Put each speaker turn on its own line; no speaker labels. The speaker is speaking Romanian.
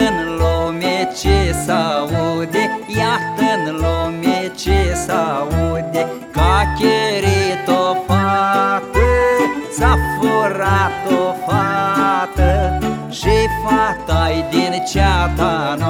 Iată-n lume ce s-aude, iată-n lume ce s-aude, că a cherit o fată, s-a furat o fată, și fata-i din ceata